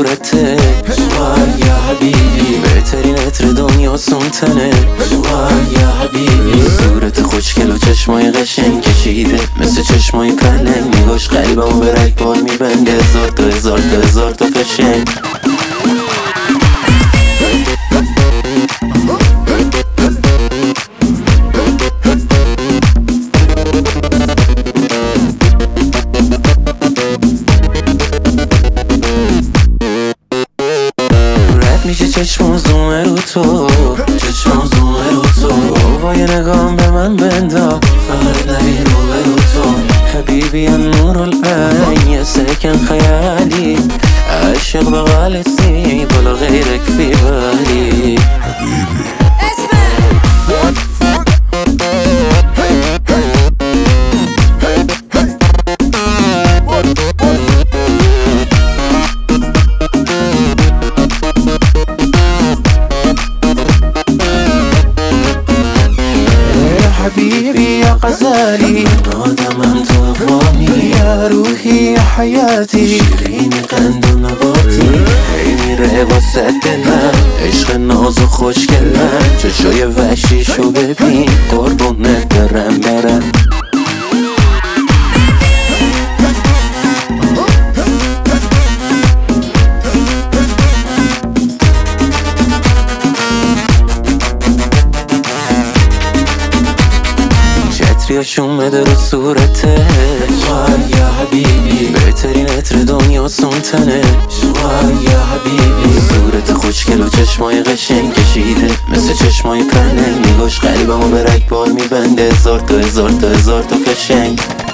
صورته وای یا حبیبی، بهترین عطر دنیاسون تنه وای یا حبیبی. صورت خوشگل و چشمای قشنگ کشیده مثل چشمای پلنگ، نگاش قلبمو به رگبار میبنده، هزار تا هزار تا هزار تا فشنگ. میشه چشمم زومه رو تو، چشمم زومه رو تو، بابا یه نگام به من بندا، فقط نبین رو به رو تو. حبیبی یا نور العین یا سکن خیالی، عاشق بغالتي ولا غيرك في بالي حبيبي. حبيبي يا غزالي، آدم أنت أفواني، يا روحي يا حياتي، شيريني قند و نباتی. هی میره واسه دلم عشق ناز و خوشگلم، چشای وحشیشو ببین قربونت برم. عطریاشون بده رو صورته وای یا حبیبی، بهترین عطر دنیاسون تنه وای یا حبیبی. صورت خوشگل و چشمای قشنگ کشیده مثل چشمای پلنگ، نگاش قلبمو به رگبار میبنده، هزار تا هزار تا هزار تا فشنگ.